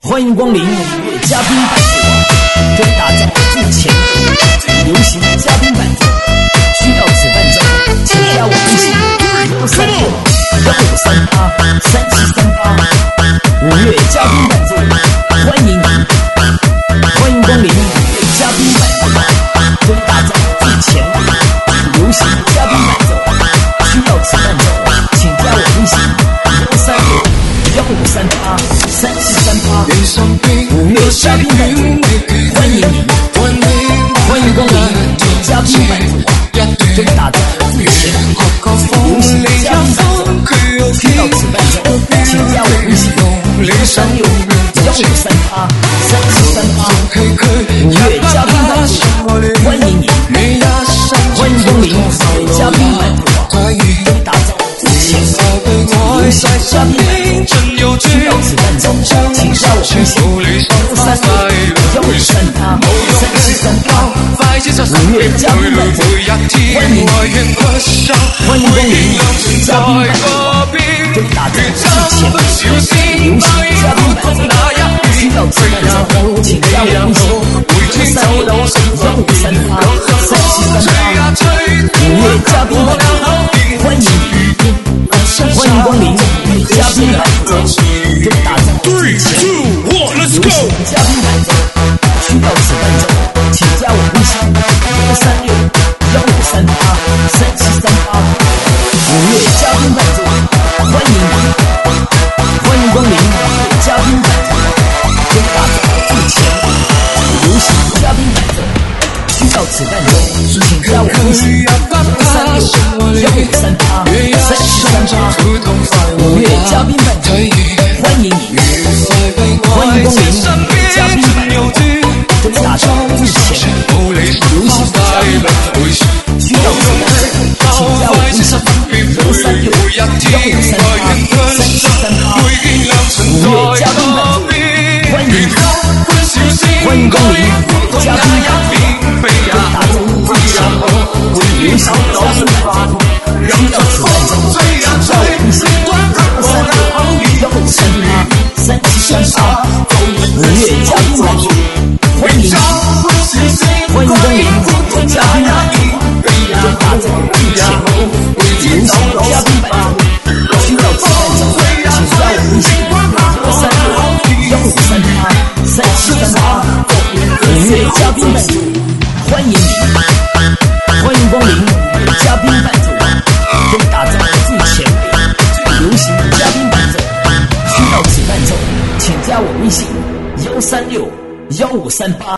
欢迎光临嘉宾伴奏，跟打造最前卫流行嘉宾伴奏，需要此伴奏，请加我微信636-153-3738，5月嘉宾伴奏，欢迎你，欢迎光临嘉宾伴奏，跟打造最前卫流行嘉宾伴奏，需要此伴奏，请加我微信136-153-3738，5月嘉宾伴奏，欢迎你，欢迎光临嘉宾伴奏，跟打造最前卫流行嘉宾伴奏，需要此伴奏，请加我微信136-153-3738，5月嘉宾伴奏，欢迎你，欢迎光临嘉宾伴奏，跟打造最前卫流行嘉宾伴奏，需要此伴奏，请加我微信136-153-3738，5月嘉宾伴奏，欢迎你，欢迎光临嘉宾伴奏，跟打造最前卫流行嘉宾伴奏，需要此伴奏，请加我微信136-153-3738，5月嘉宾伴奏，欢迎你，欢迎光临嘉宾伴奏，跟打造最前卫流行嘉宾伴奏，需要此伴奏，请加我微信136-153-3738，5月嘉宾伴奏，欢迎你，欢迎光临嘉宾伴奏，跟打造最前卫流行嘉宾伴奏，需要此伴奏，请加我微信136-153-3738，5月嘉宾伴奏，欢迎你，欢迎光临嘉宾伴奏，跟打造最前卫流行嘉宾伴奏，需要此伴奏，请加我微信136-153-3738，5月嘉宾伴奏，欢迎你，欢迎光临嘉宾伴奏，跟打造最前卫流行嘉宾伴奏，需要此伴奏，请加我微信136-153-3738，5月嘉宾伴奏，欢迎你，欢迎光临嘉宾伴奏，跟打造最前卫流行嘉宾伴奏，需要此伴奏，请加我微信136-153-3738，5月嘉宾伴奏，欢迎你，欢迎光临嘉宾伴奏，跟打造最前卫流行嘉宾伴奏，需要此伴奏，请加我微信136-1538。